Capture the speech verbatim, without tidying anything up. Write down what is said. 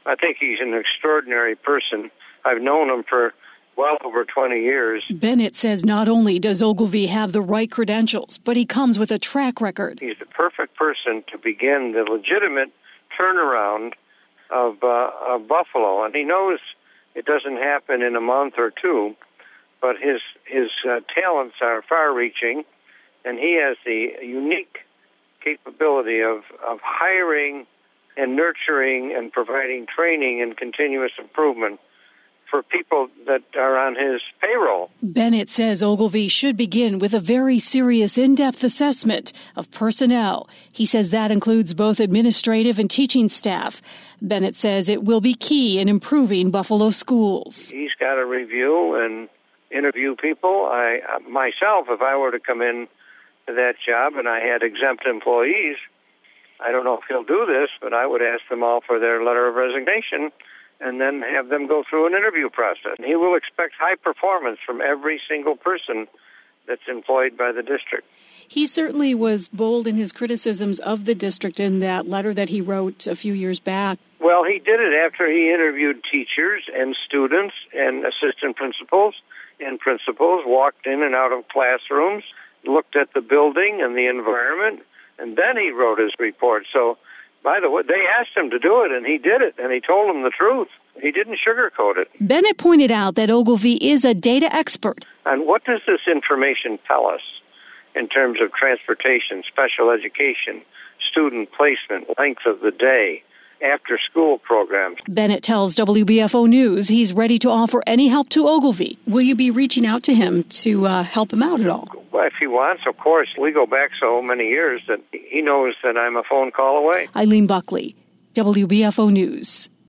I think he's an extraordinary person. I've known him for well over twenty years. Bennett says not only does Ogilvie have the right credentials, but he comes with a track record. He's the perfect person to begin the legitimate turnaround of, uh, of Buffalo. And he knows it doesn't happen in a month or two, but his, his uh, talents are far-reaching, and he has the unique capability of, of hiring and nurturing and providing training and continuous improvement for people that are on his payroll. Bennett says Ogilvie should begin with a very serious in-depth assessment of personnel. He says that includes both administrative and teaching staff. Bennett says it will be key in improving Buffalo schools. He's got to review and interview people. I myself, if I were to come in to that job and I had exempt employees, I don't know if he'll do this, but I would ask them all for their letter of resignation and then have them go through an interview process. He will expect high performance from every single person that's employed by the district. He certainly was bold in his criticisms of the district in that letter that he wrote a few years back. Well, he did it after he interviewed teachers and students and assistant principals and principals, walked in and out of classrooms, looked at the building and the environment, and then he wrote his report. So, by the way, they asked him to do it, and he did it, and he told them the truth. He didn't sugarcoat it. Bennett pointed out that Ogilvie is a data expert. And what does this information tell us in terms of transportation, special education, student placement, length of the day, after-school programs? Bennett tells W B F O News he's ready to offer any help to Ogilvie. Will you be reaching out to him to uh, help him out at all? Well, if he wants, of course. We go back so many years that he knows that I'm a phone call away. Eileen Buckley, W B F O News.